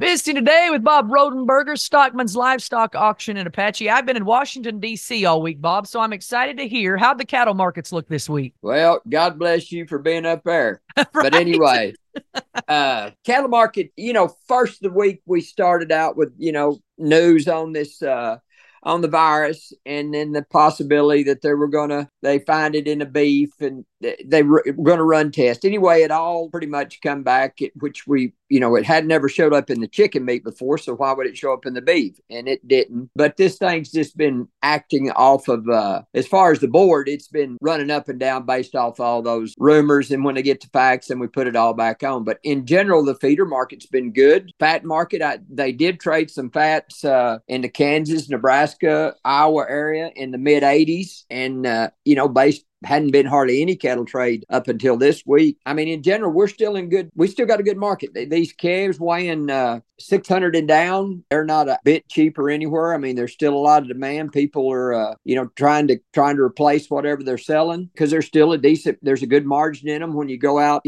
Visiting today with Bob Rodenberger, Stockman's Livestock Auction in Apache. I've been in Washington, D.C. all week, Bob, so I'm excited to hear how the cattle markets look this week. Well, God bless you for being up there. Right? But anyway, cattle market, first of the week we started out with, news on this, on the virus, and then the possibility that they find it in the beef and they were going to run tests. Anyway, it all pretty much come back, which it had never showed up in the chicken meat before, so why would it show up in the beef? And it didn't. But this thing's just been acting off of, as far as the board, it's been running up and down based off all those rumors. And when they get to facts, then we put it all back on. But in general, the feeder market's been good. Fat market, they did trade some fats in the Kansas, Nebraska, Iowa area in the mid 80s. And, hadn't been hardly any cattle trade up until this week. I mean, in general, we still got a good market. These calves weighing 600 and down, they're not a bit cheaper anywhere. I mean, there's still a lot of demand. People are, trying to replace whatever they're selling because there's a good margin in them when you go out,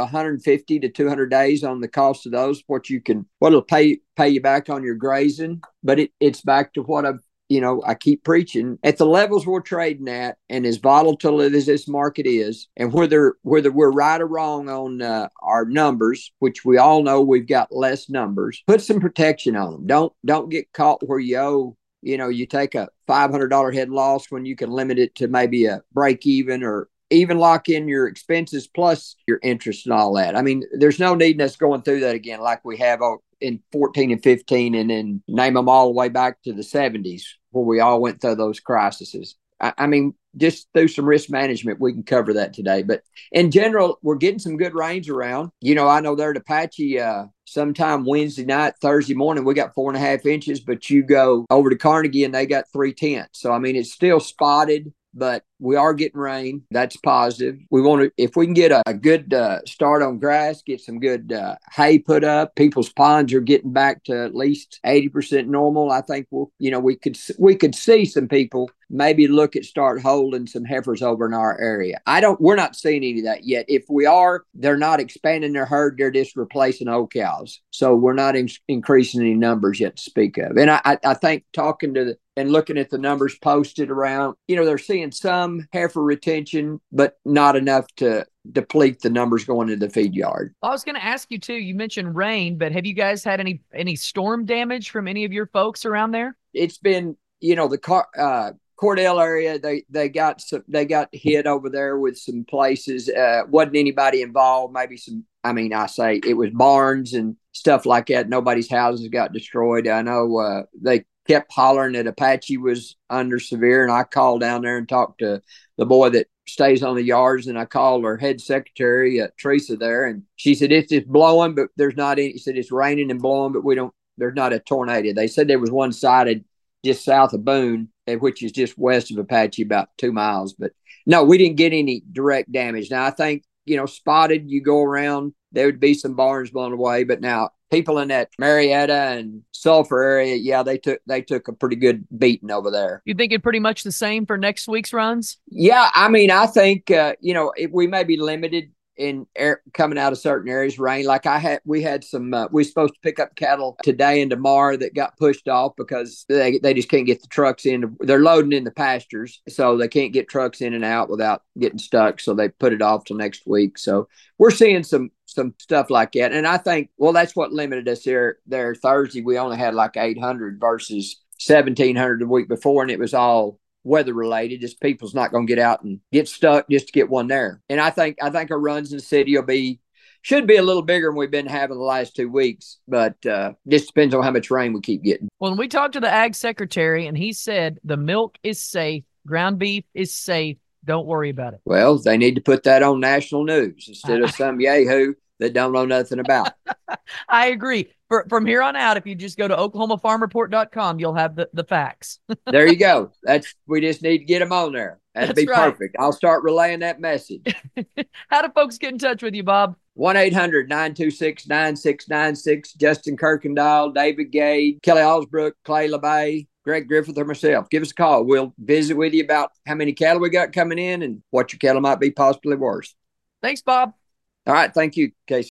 150 to 200 days on the cost of those, what'll pay you back on your grazing. But it's back to what I keep preaching at the levels we're trading at, and as volatile as this market is, and whether we're right or wrong on our numbers, which we all know we've got less numbers, put some protection on them. Don't get caught where you owe. You take a $500 head loss when you can limit it to maybe a break even, or even lock in your expenses plus your interest and all that. I mean, there's no need in us going through that again like we have in 14 and 15, and then name them all the way back to the 70s where we all went through those crises. I mean, just through some risk management, we can cover that today. But in general, we're getting some good rains around. I know there at Apache, sometime Wednesday night, Thursday morning, we got 4.5 inches, but you go over to Carnegie and they got 3/10. So, I mean, it's still spotted, but we are getting rain. That's positive. If we can get a good start on grass, get some good hay put up. People's ponds are getting back to at least 80% normal. I think we could see some people maybe start holding some heifers over in our area. We're not seeing any of that yet. If we are, they're not expanding their herd. They're just replacing old cows. So we're not increasing any numbers yet to speak of. And I think talking and looking at the numbers posted around, they're seeing some heifer retention, but not enough to deplete the numbers going into the feed yard. I was going to ask you too, you mentioned rain, but have you guys had any storm damage from any of your folks around there? It's been, the Cordell area, they got hit over there with some places. Wasn't anybody involved. Maybe it was barns and stuff like that. Nobody's houses got destroyed. I know they kept hollering that Apache was under severe, and I called down there and talked to the boy that stays on the yards, and I called her head secretary, Teresa, there, and she said it's just blowing, but there's not any. She said it's raining and blowing, but there's not a tornado. They said there was one sighted just south of Boone, which is just west of Apache, about 2 miles. But no, we didn't get any direct damage. Now, I think, spotted, you go around, there would be some barns blown away. But now, people in that Marietta and Sulphur area, yeah, they took a pretty good beating over there. You think it pretty much the same for next week's runs? Yeah, I mean, I think, we may be limited in coming out of certain areas, rain. Like we had some, we were supposed to pick up cattle today and tomorrow that got pushed off because they just can't get the trucks in. They're loading in the pastures, so they can't get trucks in and out without getting stuck. So they put it off till next week. So we're seeing some stuff like that. And I think, that's what limited us there Thursday. We only had like 800 versus 1,700 the week before, and it was all weather related. Just people's not going to get out and get stuck just to get one there. And I think our runs in the city should be a little bigger than we've been having the last 2 weeks, but just depends on how much rain we keep getting. Well, we talked to the ag secretary, and he said the milk is safe, ground beef is safe. Don't worry about it. Well, they need to put that on national news instead of some yahoo that don't know nothing about. I agree. From here on out, if you just go to oklahomafarmreport.com, you'll have the facts. There you go. We just need to get them on there. That'd be right. Perfect. I'll start relaying that message. How do folks get in touch with you, Bob? 1-800-926-9696. Justin Kirkendall, David Gade, Kelly Alsbrook, Clay LeBay, Greg Griffith, or myself. Give us a call. We'll visit with you about how many cattle we got coming in and what your cattle might be possibly worth. Thanks, Bob. All right. Thank you, Casey.